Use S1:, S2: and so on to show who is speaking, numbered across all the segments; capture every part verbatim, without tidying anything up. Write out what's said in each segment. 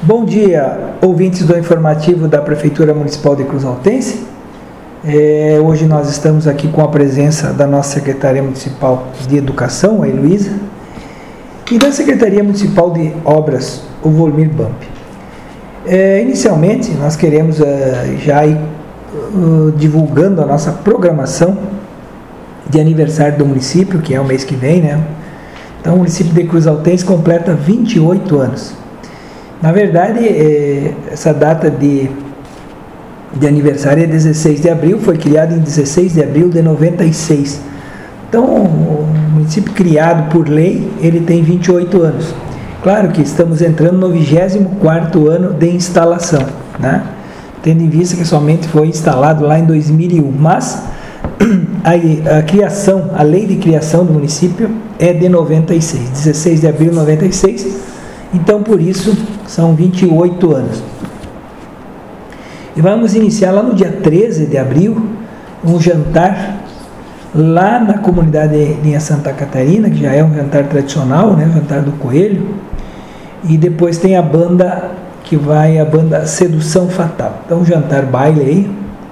S1: Bom dia, ouvintes do informativo da Prefeitura Municipal de Cruz Altense. É, hoje nós estamos aqui com a presença da nossa Secretaria Municipal de Educação, a Heloísa, e da Secretaria Municipal de Obras, o Volmir Bamp. É, inicialmente, nós queremos é, já ir uh, divulgando a nossa programação de aniversário do município, que é o mês que vem, né? Então, o município de Cruz Altense completa vinte e oito anos. Na verdade, essa data de, de aniversário é dezesseis de abril, foi criado em dezesseis de abril de noventa e seis. Então, o município criado por lei, ele tem vinte e oito anos. Claro que estamos entrando no vigésimo quarto ano de instalação, né? Tendo em vista que somente foi instalado lá em dois mil e um, mas a, a criação, a lei de criação do município é de noventa e seis, dezesseis de abril de noventa e seis. Então, por isso, são vinte e oito anos. E vamos iniciar lá no dia treze de abril, um jantar lá na comunidade Linha Santa Catarina, que já é um jantar tradicional, né, o jantar do Coelho. E depois tem a banda, que vai, a banda Sedução Fatal. Então, um jantar baile aí.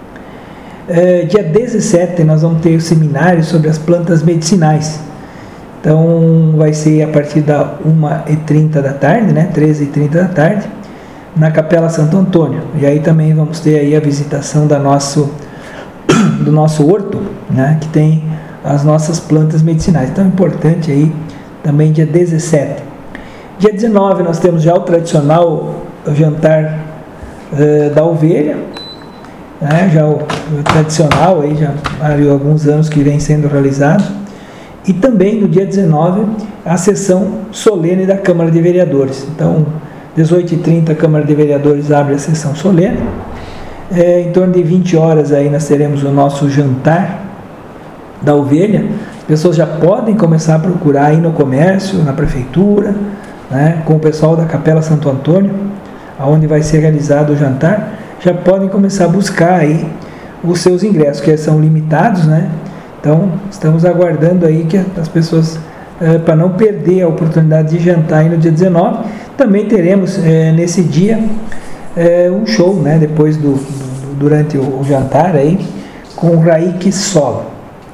S1: É, dia dezessete, nós vamos ter o seminário sobre as plantas medicinais. Então, vai ser a partir da uma e trinta da tarde, né? treze e trinta da tarde, na Capela Santo Antônio. E aí também vamos ter aí a visitação da nosso, do nosso horto, né? Que tem as nossas plantas medicinais. Então, é importante aí também dia dezessete. Dia dezenove, nós temos já o tradicional jantar uh, da ovelha, né? Já o, o tradicional, aí já há alguns anos que vem sendo realizado. E também no dia dezenove, a sessão solene da Câmara de Vereadores. Então, dezoito e trinta, a Câmara de Vereadores abre a sessão solene. É, em torno de vinte horas aí nós teremos o nosso jantar da ovelha. As pessoas já podem começar a procurar aí no comércio, na prefeitura, né, com o pessoal da Capela Santo Antônio, onde vai ser realizado o jantar. Já podem começar a buscar aí os seus ingressos, que são limitados, né? Então, estamos aguardando aí que as pessoas, é, para não perder a oportunidade de jantar aí no dia dezenove, também teremos é, nesse dia é, um show, né, depois do, do durante o, o jantar aí, com o Raik Solo.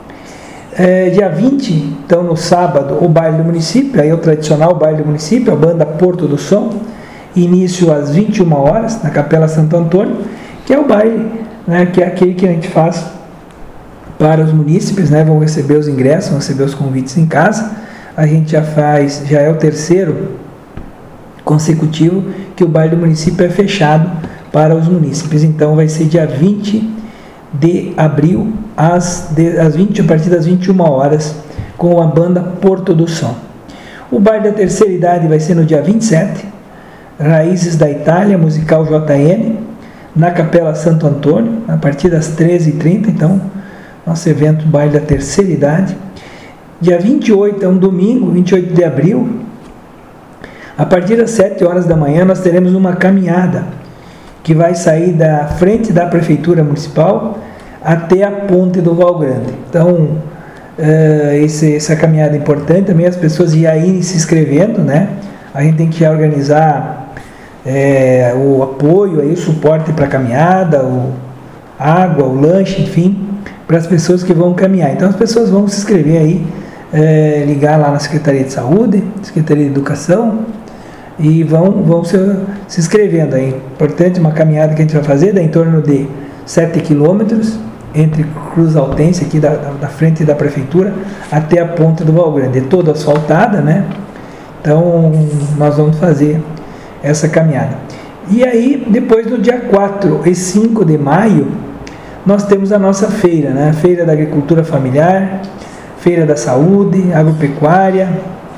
S1: É, dia vinte, então no sábado, o baile do município, aí é o tradicional baile do município, a banda Porto do Som, início às vinte e uma horas, na Capela Santo Antônio, que é o baile, né, que é aquele que a gente faz para os munícipes, né, vão receber os ingressos, vão receber os convites em casa. A gente já faz, já é o terceiro consecutivo que o baile do município é fechado para os munícipes. Então vai ser dia vinte de abril, às, de, às vinte, a partir das vinte e uma horas, com a banda Porto do Som. O baile da terceira idade vai ser no dia vinte e sete, Raízes da Itália, musical J N, na Capela Santo Antônio, a partir das treze e trinta, então nosso evento baile da terceira idade. Dia vinte e oito é um domingo, vinte e oito de abril. A partir das sete horas da manhã nós teremos uma caminhada que vai sair da frente da Prefeitura Municipal até a Ponte do Val Grande. Então, uh, esse, essa caminhada é importante também, as pessoas já irem se inscrevendo, né? A gente tem que já organizar é, o apoio, aí, o suporte para a caminhada, o água, o lanche, enfim, para as pessoas que vão caminhar. Então, as pessoas vão se inscrever aí, é, ligar lá na Secretaria de Saúde, Secretaria de Educação, e vão, vão se, se inscrevendo. É importante uma caminhada que a gente vai fazer, dá em torno de sete quilômetros, entre Cruz Altense, aqui da, da frente da Prefeitura, até a Ponte do Val Grande. É toda asfaltada, né? Então, nós vamos fazer essa caminhada. E aí, depois do dia quatro e cinco de maio, nós temos a nossa feira, né? Feira da Agricultura Familiar, Feira da Saúde, Agropecuária.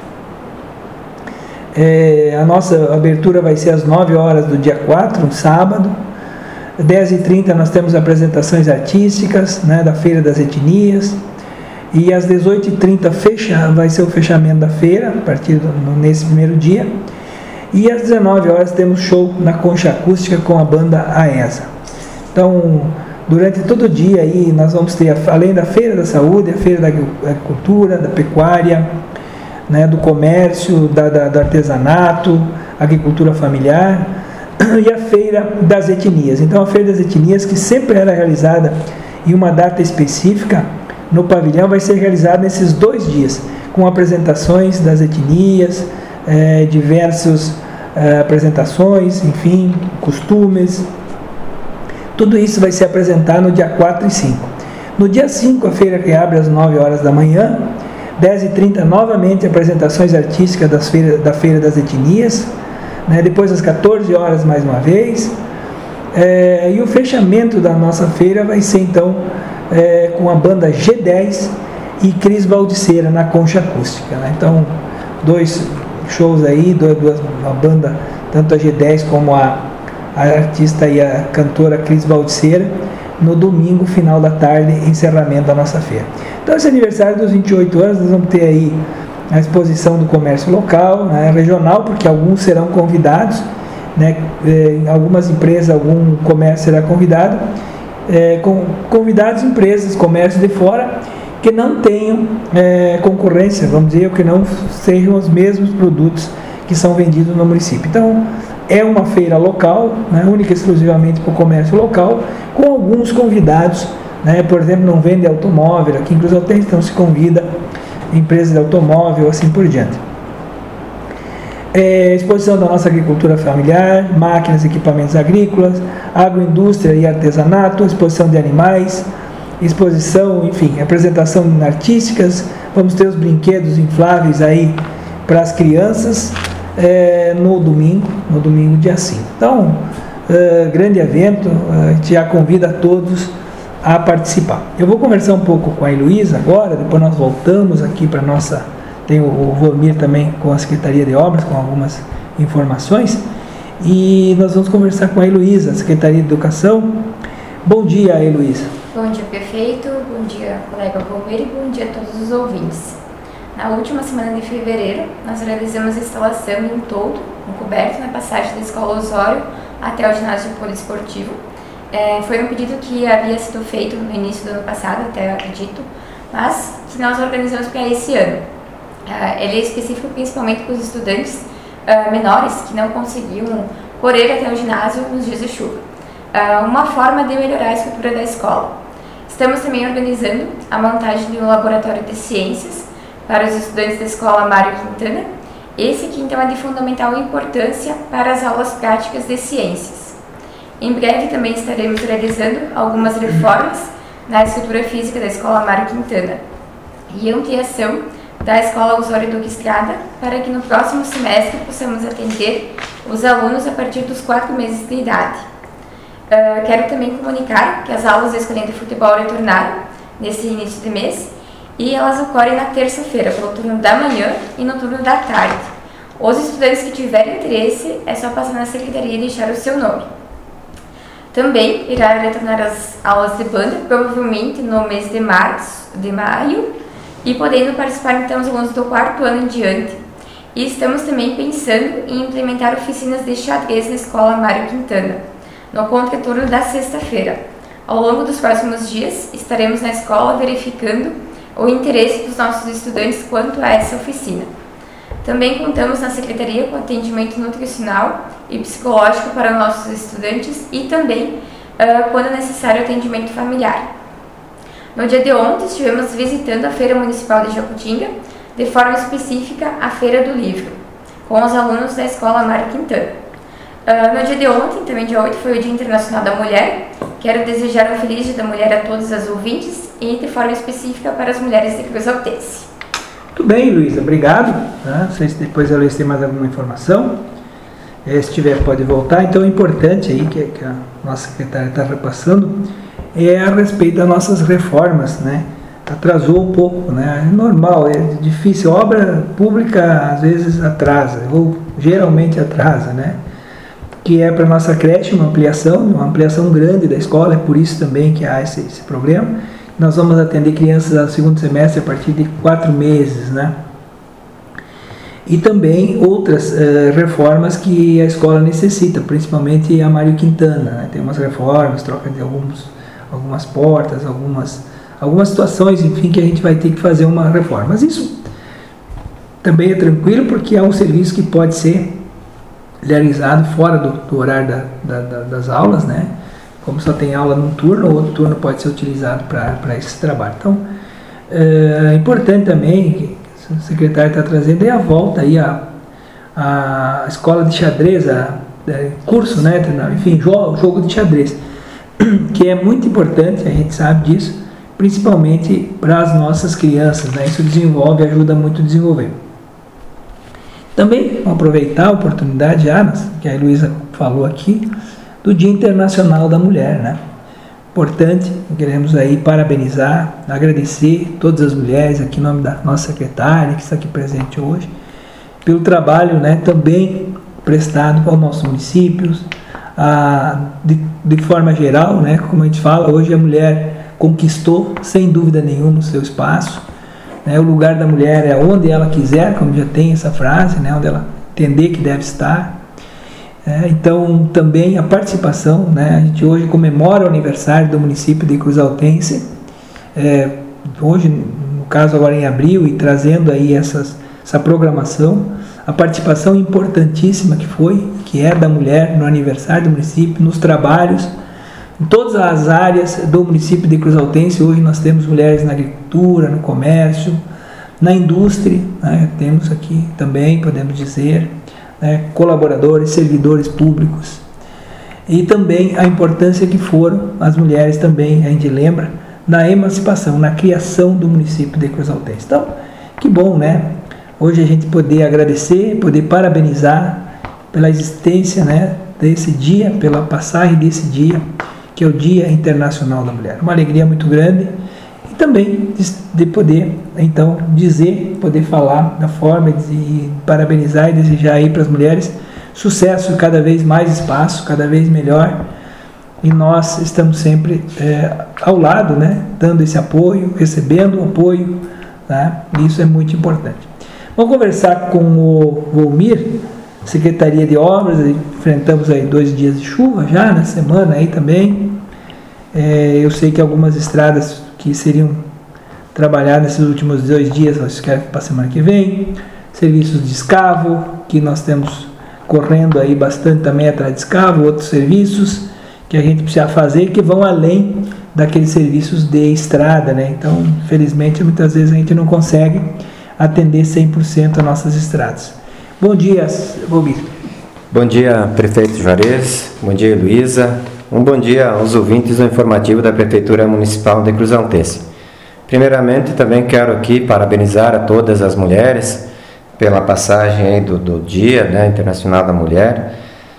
S1: É, a nossa abertura vai ser às nove horas do dia quatro, um sábado. dez e trinta nós temos apresentações artísticas, né, da Feira das Etnias. E às dezoito e trinta fecha, vai ser o fechamento da feira, a partir do, nesse primeiro dia. E às dezenove horas temos show na Concha Acústica com a banda AESA. Então, durante todo o dia aí nós vamos ter, além da Feira da Saúde, a Feira da Agricultura, da Pecuária, né, do comércio, da, da, do artesanato, agricultura familiar, e a Feira das Etnias. Então, a Feira das Etnias, que sempre era realizada em uma data específica no pavilhão, vai ser realizada nesses dois dias, com apresentações das etnias, é, diversas é, apresentações, enfim, costumes. Tudo isso vai ser apresentado no dia quatro e cinco. No dia cinco, a feira que abre às nove horas da manhã, dez e trinta, novamente apresentações artísticas das feira, da Feira das Etnias, né? Depois às quatorze horas mais uma vez, é, e o fechamento da nossa feira vai ser então é, com a banda G dez e Cris Baldiceira na concha acústica, né? Então, dois shows aí, duas, uma banda, tanto a G dez como a, a artista e a cantora Cris Baldiceira, no domingo, final da tarde, encerramento da nossa feira. Então, esse aniversário dos vinte e oito anos, nós vamos ter aí a exposição do comércio local, né, regional, porque alguns serão convidados, né, em algumas empresas, algum comércio será convidado, é, com convidados, empresas, comércio de fora, que não tenham é, concorrência, vamos dizer, ou que não sejam os mesmos produtos que são vendidos no município. Então, é uma feira local, né, única e exclusivamente para o comércio local, com alguns convidados, né, por exemplo, não vende automóvel aqui em Cruz Altense, então se convida empresas de automóvel, assim por diante. É, exposição da nossa agricultura familiar, máquinas e equipamentos agrícolas, agroindústria e artesanato, exposição de animais, exposição, enfim, apresentação artísticas, vamos ter os brinquedos infláveis aí para as crianças, é, no domingo, no domingo dia cinco. Então, é, grande evento, a gente já convida a todos a participar. Eu vou conversar um pouco com a Heloísa agora, depois nós voltamos aqui para a nossa, tem o, o Vomir também com a Secretaria de Obras, com algumas informações, e nós vamos conversar com a Heloísa, Secretaria de Educação. Bom dia, Heloísa.
S2: Bom dia, prefeito, bom dia, colega Vomir, e bom dia a todos os ouvintes. Na última semana de fevereiro, nós realizamos a instalação de um toldo, um coberto na passagem da Escola Osório até o ginásio poliesportivo. É, foi um pedido que havia sido feito no início do ano passado, até eu acredito, mas que nós organizamos para esse ano. É, ele é específico principalmente para os estudantes é, menores que não conseguiam correr até o ginásio nos dias de chuva. É, uma forma de melhorar a estrutura da escola. Estamos também organizando a montagem de um laboratório de ciências para os estudantes da Escola Mário Quintana. Esse aqui então é de fundamental importância para as aulas práticas de ciências. Em breve também estaremos realizando algumas reformas na estrutura física da Escola Mário Quintana e ampliação da Escola Osório Duque Estrada para que no próximo semestre possamos atender os alunos a partir dos quatro meses de idade. Uh, quero também comunicar que as aulas da Escolinha de Futebol retornaram nesse início de mês e elas ocorrem na terça-feira, pelo turno da manhã e no turno da tarde. Os estudantes que tiverem interesse, é só passar na secretaria e deixar o seu nome. Também irá retornar as aulas de banda, provavelmente no mês de março, de maio, e podendo participar então os alunos do quarto ano em diante. E estamos também pensando em implementar oficinas de xadrez na Escola Mário Quintana, no contraturno da sexta-feira. Ao longo dos próximos dias, estaremos na escola verificando o interesse dos nossos estudantes quanto a essa oficina. Também contamos na Secretaria com atendimento nutricional e psicológico para nossos estudantes e também, uh, quando necessário, atendimento familiar. No dia de ontem, estivemos visitando a Feira Municipal de Jacutinga, de forma específica a Feira do Livro, com os alunos da Escola Mário Quintana. Uh, no dia de ontem, também dia oito, foi o Dia Internacional da Mulher. Quero desejar um feliz Dia da Mulher a todas as ouvintes e de forma específica para as mulheres de Cruz Altense.
S1: Tudo bem, Luísa, obrigado. Tá? Não sei se depois a Luísa tem mais alguma informação. É, se tiver, pode voltar. Então, é importante aí que, que a nossa secretária está repassando é a respeito das nossas reformas, né? Atrasou um pouco, né? É normal, é difícil. Obra pública às vezes atrasa, ou geralmente atrasa, né? Que é para a nossa creche uma ampliação, uma ampliação grande da escola, é por isso também que há esse, esse problema. Nós vamos atender crianças no segundo semestre a partir de quatro meses, né? E também outras uh, reformas que a escola necessita, principalmente a Mário Quintana, né? Tem umas reformas, troca de alguns, algumas portas, algumas, algumas situações, enfim, que a gente vai ter que fazer uma reforma. Mas isso também é tranquilo, porque é um serviço que pode ser realizado fora do, do horário da, da, da, das aulas, né? Como só tem aula num turno, o outro turno pode ser utilizado para esse trabalho. Então, é importante também, que o secretário está trazendo, é a volta aí a, a escola de xadrez, a, a curso, né? Enfim, jogo, jogo de xadrez, que é muito importante, a gente sabe disso, principalmente para as nossas crianças, né? Isso desenvolve, ajuda muito a desenvolver. Também vamos aproveitar a oportunidade, já, que a Heloísa falou aqui, do Dia Internacional da Mulher, né? Importante, queremos aí parabenizar, agradecer todas as mulheres aqui em nome da nossa secretária que está aqui presente hoje, pelo trabalho, né, também prestado para os nossos municípios, a, de, de forma geral, né, como a gente fala, hoje a mulher conquistou, sem dúvida nenhuma, o seu espaço, né, o lugar da mulher é onde ela quiser, como já tem essa frase, né, onde ela entender que deve estar. É, então, também a participação, né, a gente hoje comemora o aniversário do município de Cruzaltense, é, hoje, no caso agora em abril, e trazendo aí essas, essa programação, a participação importantíssima que foi, que é da mulher no aniversário do município, nos trabalhos, em todas as áreas do município de Cruzaltense. Hoje nós temos mulheres na agricultura, no comércio, na indústria, né, temos aqui também, podemos dizer, né, colaboradores, servidores públicos, e também a importância que foram as mulheres também, a gente lembra, na emancipação, na criação do município de Cruzaltense. Então, que bom, né? Hoje a gente poder agradecer, poder parabenizar pela existência, né, desse dia, pela passagem desse dia, que é o Dia Internacional da Mulher. Uma alegria muito grande, e também de, de poder, então, dizer, poder falar da forma de parabenizar e desejar aí para as mulheres sucesso, cada vez mais espaço, cada vez melhor, e nós estamos sempre é, ao lado, né, dando esse apoio, recebendo o apoio, tá? Isso é muito importante. Vamos conversar com o Volmir, Secretaria de Obras. Enfrentamos aí dois dias de chuva já na semana aí também. É, eu sei que algumas estradas que seriam trabalhadas nesses últimos dois dias, nós queremos para a semana que vem. Serviços de escavo, que nós temos correndo aí bastante também atrás de escavo, outros serviços que a gente precisa fazer que vão além daqueles serviços de estrada, né? Então, infelizmente, muitas vezes a gente não consegue atender cem por cento as nossas estradas. Bom dia, Volmir.
S3: Bom dia, prefeito Juarez. Bom dia, Heloísa. Um bom dia aos ouvintes do informativo da Prefeitura Municipal de Cruzaltense. Primeiramente, também quero aqui parabenizar a todas as mulheres pela passagem aí do, do Dia, né, Internacional da Mulher.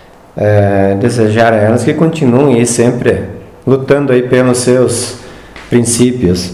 S3: É, desejar a elas que continuem aí sempre lutando aí pelos seus princípios.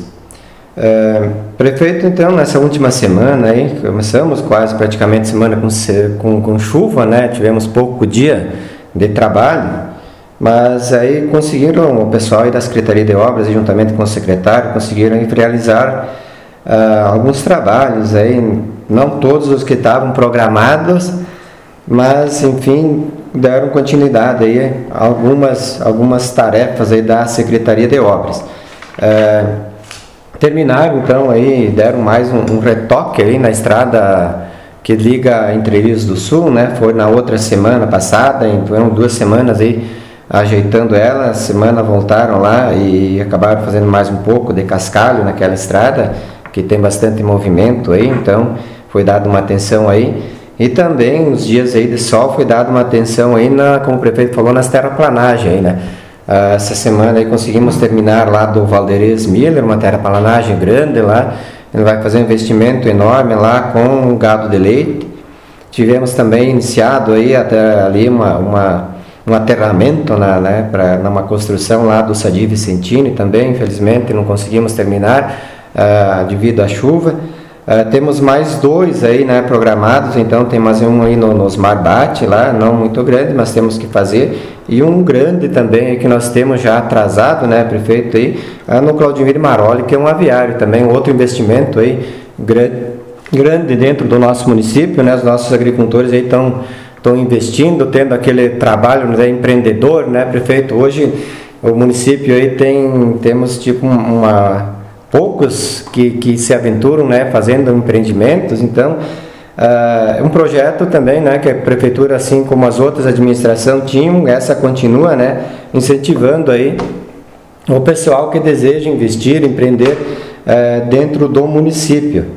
S3: É, prefeito, então, nessa última semana aí, começamos quase praticamente semana com, com, com chuva, né? Tivemos pouco dia de trabalho, mas aí conseguiram, o pessoal aí da Secretaria de Obras, juntamente com o secretário, conseguiram realizar uh, alguns trabalhos aí, não todos os que estavam programados, mas, enfim, deram continuidade aí a algumas, algumas tarefas aí da Secretaria de Obras. Uh, Terminaram, então, aí, deram mais um, um retoque aí na estrada que liga Entre Rios do Sul, né? Foi na outra semana passada, foram duas semanas aí ajeitando ela. A semana voltaram lá e acabaram fazendo mais um pouco de cascalho naquela estrada, que tem bastante movimento aí, então foi dada uma atenção aí. E também, nos dias aí de sol, foi dada uma atenção aí, na, como o prefeito falou, nas terraplanagens aí, né? Uh, essa semana aí conseguimos terminar lá do Valderez Miller, uma terraplanagem grande lá. Ele vai fazer um investimento enorme lá com gado de leite. Tivemos também iniciado aí até ali uma, uma, um aterramento na, né, pra, numa construção lá do Sadi Vicentini também. Infelizmente não conseguimos terminar uh, devido à chuva. Uh, temos mais dois aí, né, programados, então tem mais um aí no, no Osmar Bate lá, não muito grande, mas temos que fazer, e um grande também aí que nós temos já atrasado, né, prefeito, aí, uh, no Claudimir Maroli, que é um aviário também, um outro investimento aí grande, grande dentro do nosso município, né, os nossos agricultores aí estão estão investindo, tendo aquele trabalho, né, empreendedor, né, prefeito. Hoje o município aí tem, temos tipo uma... poucos que, que se aventuram, né, fazendo empreendimentos. Então É uh, um projeto também, né, que a prefeitura, assim como as outras administrações tinham, essa continua, né, incentivando aí o pessoal que deseja investir, empreender uh, dentro do município.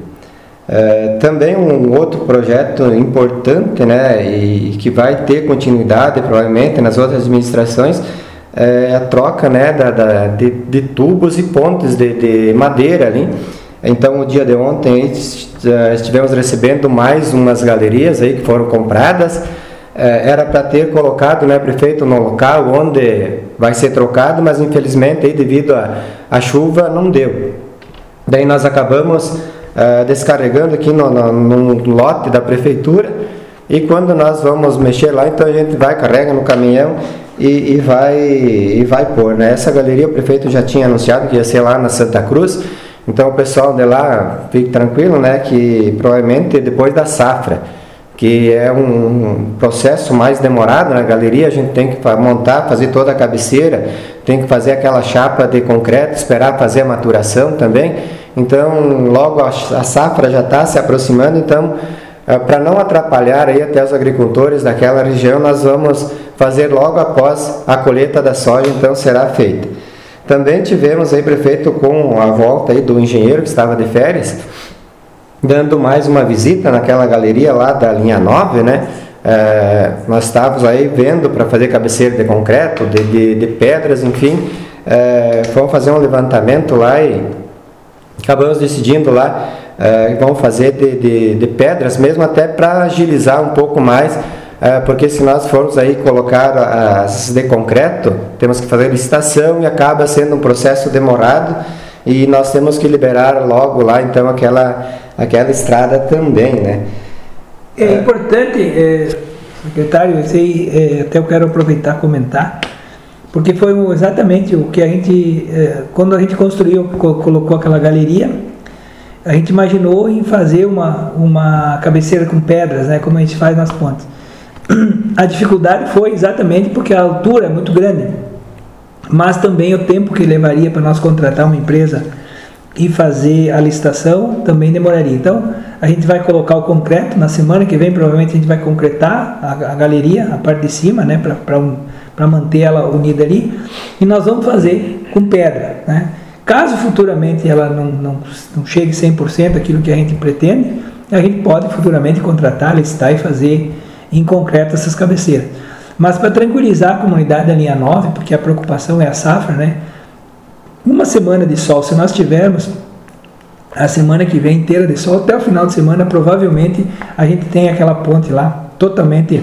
S3: Uh, também um outro projeto importante, né, e que vai ter continuidade provavelmente nas outras administrações, é a troca, né, da, da, de, de tubos e pontes de, de madeira ali. Então, o dia de ontem estivemos recebendo mais umas galerias aí que foram compradas. Era para ter colocado, né, prefeito, no local onde vai ser trocado, mas infelizmente aí, devido à chuva não deu. Daí nós acabamos uh, descarregando aqui no, no, no lote da prefeitura, e quando nós vamos mexer lá, então a gente vai, carrega no caminhão e, e vai e vai pôr, né? Essa galeria o prefeito já tinha anunciado que ia ser lá na Santa Cruz. Então o pessoal de lá, fique tranquilo, né, que provavelmente depois da safra, que é um processo mais demorado na galeria, a gente tem que montar, fazer toda a cabeceira, tem que fazer aquela chapa de concreto, esperar fazer a maturação também. Então logo a, a safra já está se aproximando, então para não atrapalhar aí até os agricultores daquela região, nós vamos fazer logo após a colheita da soja, então será feita. Também tivemos aí, prefeito, com a volta aí do engenheiro que estava de férias, dando mais uma visita naquela galeria lá da linha nove, né? É, nós estávamos aí vendo para fazer cabeceira de concreto, de, de, de pedras, enfim. É, fomos fazer um levantamento lá e acabamos decidindo lá, é, vamos fazer de, de, de pedras mesmo, até para agilizar um pouco mais. É, porque se nós formos aí colocar as de concreto, temos que fazer licitação e acaba sendo um processo demorado, e nós temos que liberar logo lá então aquela, aquela estrada também, né?
S1: É, é importante, é, secretário, esse aí, é, até eu quero aproveitar e comentar, porque foi exatamente o que a gente, é, quando a gente construiu, colocou aquela galeria, a gente imaginou em fazer uma, uma cabeceira com pedras, né, como a gente faz nas pontes. A dificuldade foi exatamente porque a altura é muito grande, mas também o tempo que levaria para nós contratar uma empresa e fazer a licitação também demoraria. Então a gente vai colocar o concreto na semana que vem, provavelmente a gente vai concretar a, a galeria, a parte de cima, né, para um, para manter ela unida ali, e nós vamos fazer com pedra, né? Caso futuramente ela não, não, não chegue cem por cento aquilo que a gente pretende, a gente pode futuramente contratar, licitar e fazer em concreto essas cabeceiras. Mas para tranquilizar a comunidade da linha nove, porque a preocupação é a safra, né? Uma semana de sol, se nós tivermos a semana que vem inteira de sol, até o final de semana provavelmente a gente tem aquela ponte lá totalmente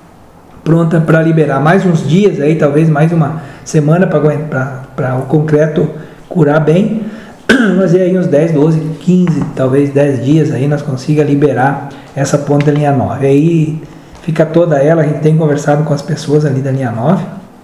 S1: pronta para liberar. Mais uns dias aí, talvez mais uma semana para o concreto curar bem, mas aí uns dez, doze, quinze, talvez dez dias aí nós consiga liberar essa ponte da linha nove. Aí fica toda ela, a gente tem conversado com as pessoas ali da linha nove,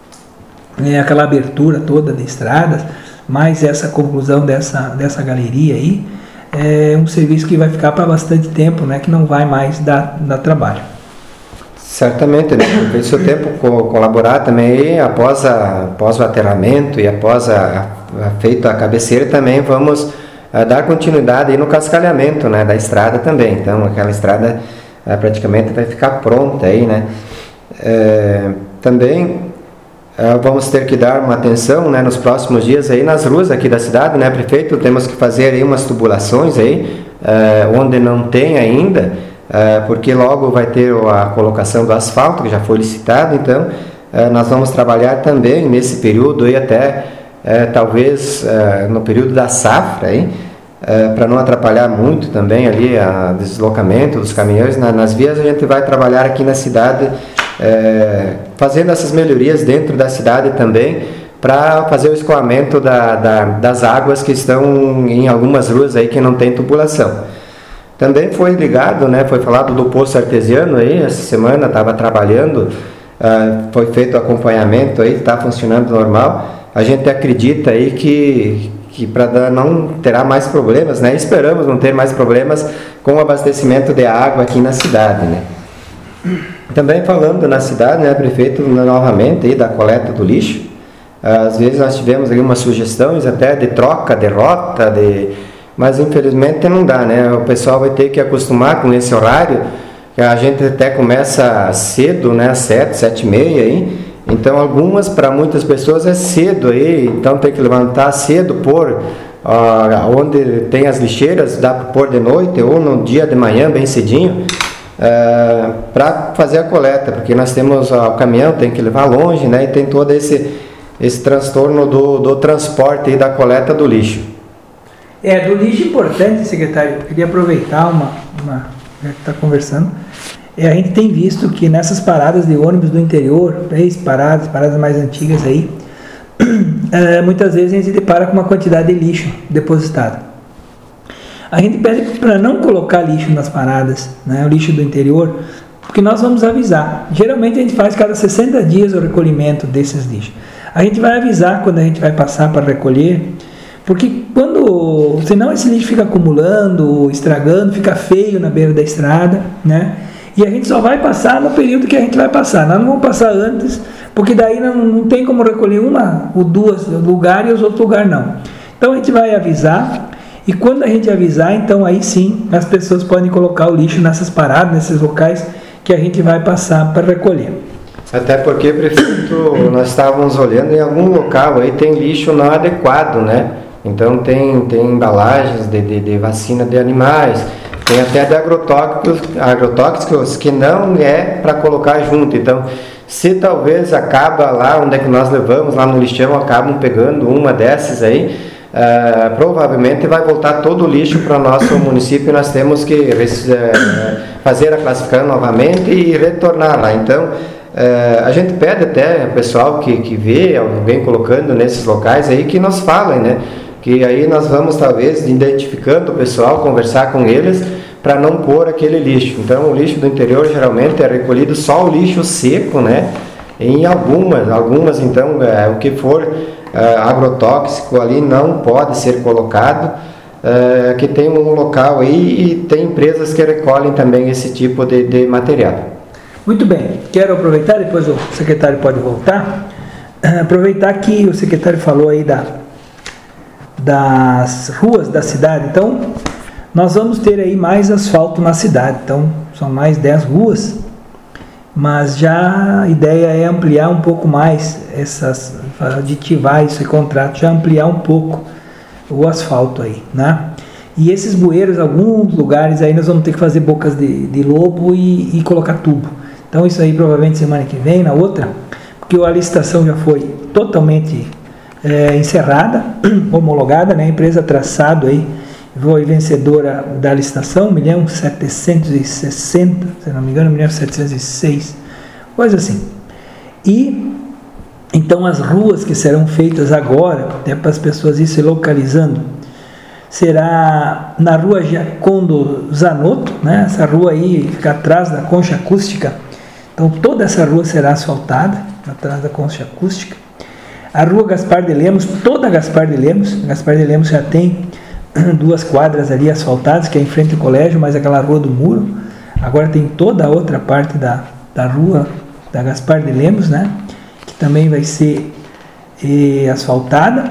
S1: né, aquela abertura toda de estradas, mais essa conclusão dessa, dessa galeria aí, é um serviço que vai ficar para bastante tempo, né, que não vai mais dar, dar trabalho.
S3: Certamente, né? Porque se o tempo co colaborar também, após, a, após o aterramento e após a, a feito a cabeceira, também vamos a, dar continuidade aí no cascalhamento, né, da estrada também. Então aquela estrada a, praticamente vai ficar pronta aí, né? É, também a, vamos ter que dar uma atenção, né, nos próximos dias aí nas ruas aqui da cidade, né, prefeito? Temos que fazer aí umas tubulações aí, é, onde não tem ainda, é, porque logo vai ter a colocação do asfalto, que já foi licitado. Então é, nós vamos trabalhar também nesse período aí até é, talvez é, no período da safra aí, é, para não atrapalhar muito também ali o deslocamento dos caminhões na, nas vias. A gente vai trabalhar aqui na cidade, é, fazendo essas melhorias dentro da cidade também, para fazer o escoamento da, da, das águas que estão em algumas ruas aí que não tem tubulação. Também foi ligado, né, foi falado do poço artesiano aí, essa semana estava trabalhando, uh, foi feito o acompanhamento aí, está funcionando normal. A gente acredita aí que, que para não terá mais problemas, né, esperamos não ter mais problemas com o abastecimento de água aqui na cidade, né. Também falando na cidade, né, prefeito, novamente aí da coleta do lixo, às vezes nós tivemos algumas sugestões até de troca de rota, de mas infelizmente não dá, né? O pessoal vai ter que acostumar com esse horário, que a gente até começa cedo, né? Às sete, sete e meia aí. Então algumas, para muitas pessoas é cedo aí, então tem que levantar cedo, pôr uh, onde tem as lixeiras, dá para pôr de noite ou no dia de manhã, bem cedinho. Uh, para fazer a coleta, porque nós temos uh, o caminhão, tem que levar longe, né? E tem todo esse, esse transtorno do, do transporte e da coleta do lixo.
S1: É, do lixo importante, secretário, eu queria aproveitar uma, uma já que está conversando, é, a gente tem visto que nessas paradas de ônibus do interior, três paradas, paradas mais antigas aí, é, muitas vezes a gente se depara com uma quantidade de lixo depositado. A gente pede para não colocar lixo nas paradas, né, o lixo do interior, porque nós vamos avisar. Geralmente a gente faz cada sessenta dias o recolhimento desses lixos. A gente vai avisar quando a gente vai passar para recolher, porque quando, senão esse lixo fica acumulando, estragando, fica feio na beira da estrada, né? E a gente só vai passar no período que a gente vai passar. Nós não vamos passar antes, porque daí não, não tem como recolher uma ou duas lugares e os outros lugares não. Então a gente vai avisar. E quando a gente avisar, então aí sim as pessoas podem colocar o lixo nessas paradas, nesses locais que a gente vai passar para recolher.
S3: Até porque, prefeito, nós estávamos olhando em algum local aí tem lixo não adequado, né? Então tem, tem embalagens de, de, de vacina de animais, tem até de agrotóxicos, agrotóxicos que não é para colocar junto. Então, se talvez acaba lá onde é que nós levamos, lá no lixão, acabam pegando uma dessas aí, Uh, provavelmente vai voltar todo o lixo para o nosso município e nós temos que uh, fazer a classificação novamente e retornar lá. Então, uh, a gente pede até o pessoal que, que vê alguém colocando nesses locais aí que nos falem, né? Que aí nós vamos talvez identificando o pessoal, conversar com eles para não pôr aquele lixo. Então, o lixo do interior geralmente é recolhido só o lixo seco, né? Em algumas, algumas então, uh, o que for Uh, agrotóxico ali não pode ser colocado, uh, que tem um local aí e tem empresas que recolhem também esse tipo de, de material.
S1: Muito bem, quero aproveitar, depois o secretário pode voltar, uh, aproveitar que o secretário falou aí da, das ruas da cidade. Então nós vamos ter aí mais asfalto na cidade, então são mais dez ruas, mas já a ideia é ampliar um pouco mais essas, aditivar esse contrato, já ampliar um pouco o asfalto aí, né? E esses bueiros, alguns lugares aí nós vamos ter que fazer bocas de, de lobo e, e colocar tubo. Então isso aí provavelmente semana que vem, na outra, porque a licitação já foi totalmente é, encerrada, homologada, né? A empresa traçado aí foi vencedora da licitação, um milhão setecentos e sessenta, se não me engano, um milhão setecentos e seis, coisa assim. E então as ruas que serão feitas agora, até para as pessoas ir se localizando, será na rua Giacondo Zanotto, né? Essa rua aí fica atrás da concha acústica. Então toda essa rua será asfaltada, atrás da concha acústica. A rua Gaspar de Lemos, toda a Gaspar de Lemos, a Gaspar de Lemos já tem duas quadras ali asfaltadas, que é em frente ao colégio, mas aquela rua do muro. Agora tem toda a outra parte da, da rua da Gaspar de Lemos, né? Que também vai ser eh, asfaltada.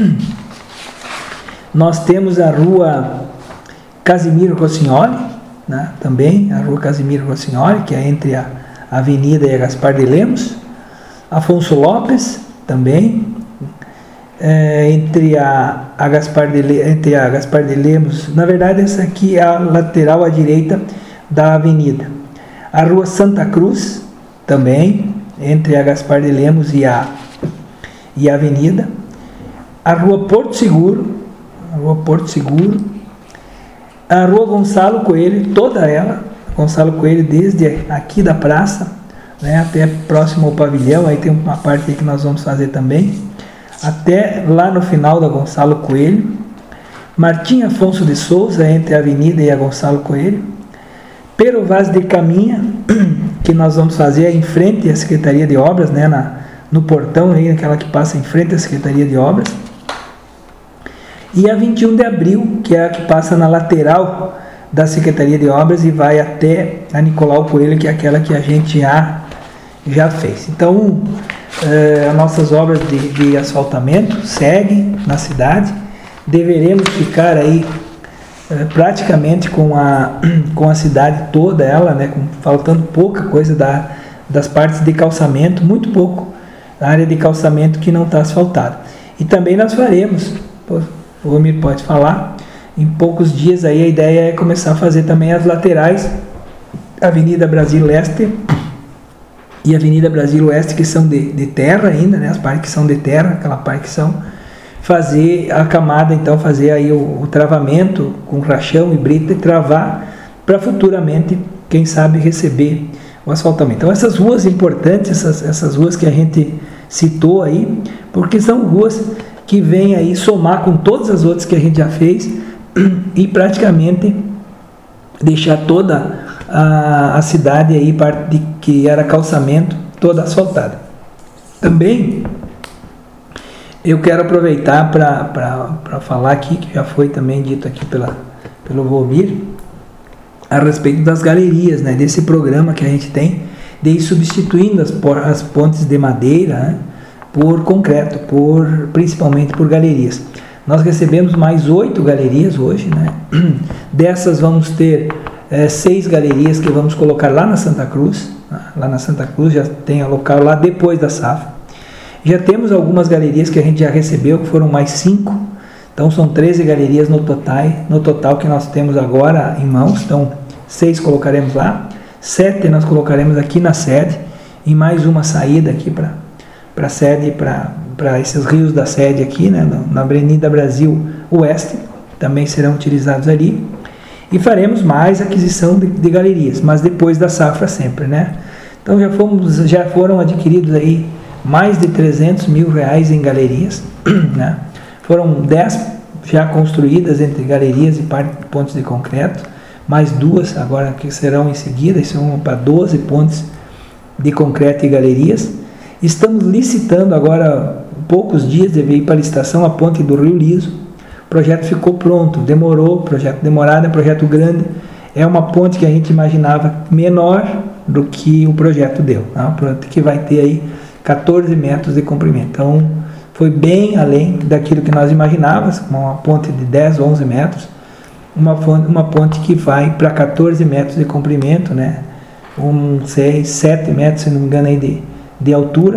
S1: Nós temos a rua Casimiro Rossignoli, né? Também a rua Casimiro Rossignoli, que é entre a Avenida e a Gaspar de Lemos. Afonso Lopes, também. É, entre, a, a Gaspar de, entre a Gaspar de Lemos, na verdade essa aqui é a lateral à direita da avenida. A rua Santa Cruz, também, entre a Gaspar de Lemos e a, e a avenida. A rua Porto Seguro, a rua Porto Seguro. A rua Gonçalo Coelho, toda ela, Gonçalo Coelho desde aqui da praça, né, até próximo ao pavilhão, aí tem uma parte aí que nós vamos fazer também, até lá no final da Gonçalo Coelho. Martim Afonso de Souza, entre a avenida e a Gonçalo Coelho. Pero Vaz de Caminha, que nós vamos fazer em frente à Secretaria de Obras, né, na, no portão, aí, aquela que passa em frente à Secretaria de Obras. E a vinte e um de abril, que é a que passa na lateral da Secretaria de Obras e vai até a Nicolau Coelho, que é aquela que a gente já, já fez. Então, eh, as nossas obras de, de asfaltamento seguem na cidade. Deveremos ficar aí é, praticamente com a, com a cidade toda, ela, né, com, faltando pouca coisa da, das partes de calçamento, muito pouco, a área de calçamento que não está asfaltada. E também nós faremos, pô, o Romir pode falar, em poucos dias aí a ideia é começar a fazer também as laterais, Avenida Brasil Leste e Avenida Brasil Oeste, que são de, de terra ainda, né, as partes que são de terra, aquela parte que são, fazer a camada, então fazer aí o, o travamento com rachão e brita e travar para futuramente, quem sabe, receber o asfaltamento. Então essas ruas importantes, essas, essas ruas que a gente citou aí, porque são ruas que vêm aí somar com todas as outras que a gente já fez e praticamente deixar toda a, a cidade aí, parte de, que era calçamento, toda asfaltada. Também eu quero aproveitar para falar aqui, que já foi também dito aqui pela, pelo Volmir, a respeito das galerias, né, desse programa que a gente tem, de ir substituindo as, as pontes de madeira, né, por concreto, por, principalmente por galerias. Nós recebemos mais oito galerias hoje, né? Dessas vamos ter é, seis galerias que vamos colocar lá na Santa Cruz, lá na Santa Cruz já tem a local lá depois da safra. Já temos algumas galerias que a gente já recebeu, que foram mais cinco, então são treze galerias no total, no total que nós temos agora em mãos, então seis colocaremos lá, sete nós colocaremos aqui na sede, e mais uma saída aqui para para a sede, para esses rios da sede aqui, né, na Avenida Brasil Oeste, também serão utilizados ali, e faremos mais aquisição de, de galerias, mas depois da safra sempre, né. Então já, fomos, já foram adquiridos aí mais de trezentos mil reais em galerias, né? Foram dez já construídas entre galerias e pontes de concreto, mais duas agora que serão em seguida, isso é para doze pontes de concreto e galerias. Estamos licitando agora, poucos dias, deve ir para a licitação, a ponte do Rio Liso. O projeto ficou pronto, demorou, projeto demorado, é um projeto grande, é uma ponte que a gente imaginava menor do que o projeto deu, tá? Um projeto que vai ter aí quatorze metros de comprimento, então foi bem além daquilo que nós imaginávamos, uma ponte de dez, onze metros, uma ponte, uma ponte que vai para quatorze metros de comprimento, né? Um seis, sete metros, se não me engano, aí de, de altura,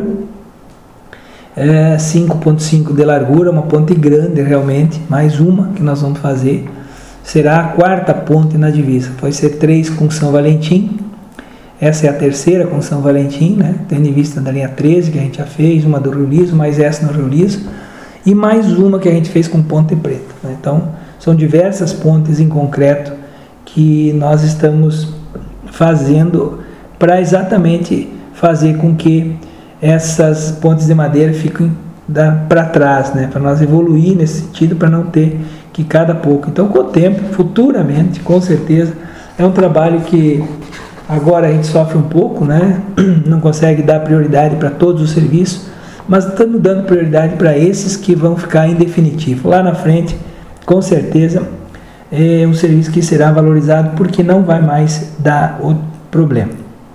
S1: é, cinco vírgula cinco de largura, uma ponte grande realmente, mais uma que nós vamos fazer, será a quarta ponte na divisa, vai ser três com São Valentim, essa é a terceira com São Valentim, né? Tendo em vista da linha treze que a gente já fez, uma do Rio Liso, mais essa no Rio Liso, e mais uma que a gente fez com Ponte Preta, né? Então são diversas pontes em concreto que nós estamos fazendo para exatamente fazer com que essas pontes de madeira fiquem para trás, né? Para nós evoluir nesse sentido, para não ter que cada pouco. Então, com o tempo, futuramente, com certeza, é um trabalho que agora a gente sofre um pouco, né? Não consegue dar prioridade para todos os serviços, mas estamos dando prioridade para esses que vão ficar em definitivo. Lá na frente, com certeza, é um serviço que será valorizado porque não vai mais dar o problema.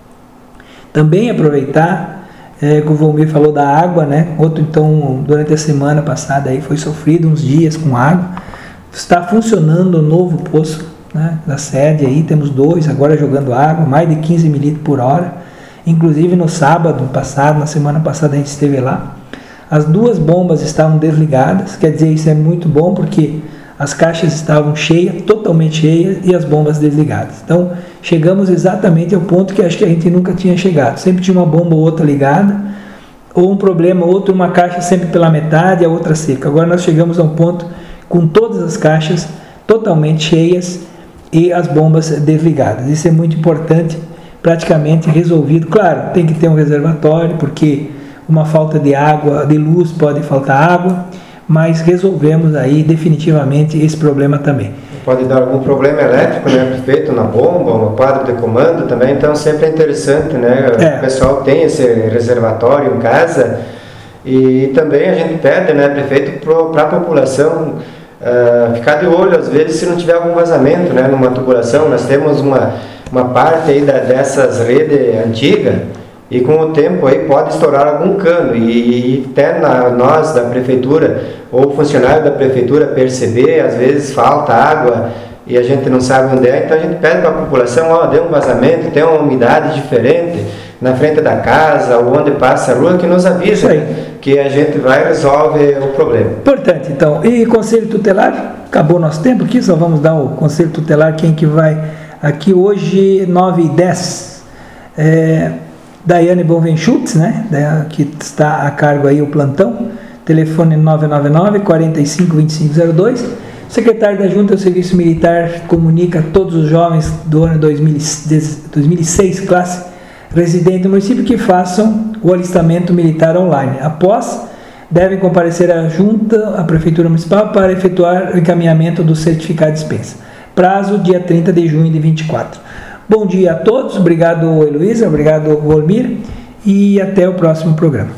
S1: Também aproveitar, é, que o Volmir falou da água, né? Outro, então, durante a semana passada aí foi sofrido uns dias com água. Está funcionando o novo poço, né, da sede aí, temos dois agora jogando água, mais de quinze mililitros por hora. Inclusive no sábado passado, na semana passada a gente esteve lá, as duas bombas estavam desligadas, quer dizer, isso é muito bom porque as caixas estavam cheias, totalmente cheias, e as bombas desligadas. Então chegamos exatamente ao ponto que acho que a gente nunca tinha chegado, sempre tinha uma bomba ou outra ligada, ou um problema, outro, uma caixa sempre pela metade, a outra seca. Agora nós chegamos a um ponto com todas as caixas totalmente cheias e as bombas desligadas. Isso é muito importante, praticamente resolvido. Claro, tem que ter um reservatório, porque uma falta de água, de luz, pode faltar água, mas resolvemos aí definitivamente esse problema também.
S3: Pode dar algum problema elétrico, né, feito na bomba, no quadro de comando também, então sempre é interessante, né, é. O pessoal tem esse reservatório em casa, e também a gente pede, né, prefeito, para a população Uh, ficar de olho, às vezes, se não tiver algum vazamento, né, numa tubulação. Nós temos uma, uma parte aí da, dessas redes antigas, e com o tempo aí pode estourar algum cano, e, e até na, nós da prefeitura, ou funcionário da prefeitura perceber, às vezes falta água, e a gente não sabe onde é, então a gente pede para a população, ó, dê um vazamento, tem uma umidade diferente na frente da casa ou onde passa a rua, que nos avisa que a gente vai resolver o problema.
S1: Importante, então. E Conselho Tutelar? Acabou nosso tempo aqui, só vamos dar o Conselho Tutelar, quem que vai aqui hoje, nove e dez. É, Daiane Bonvenschutz, né, que está a cargo aí o plantão, telefone nove nove nove, quatro cinco, dois cinco zero dois. Secretário da Junta do Serviço Militar comunica a todos os jovens do ano dois mil e seis, classe residente do município, que façam o alistamento militar online. Após, devem comparecer à Junta, à Prefeitura Municipal, para efetuar o encaminhamento do certificado de dispensa. Prazo, dia trinta de junho de vinte e quatro. Bom dia a todos, obrigado Heloísa, obrigado Volmir, e até o próximo programa.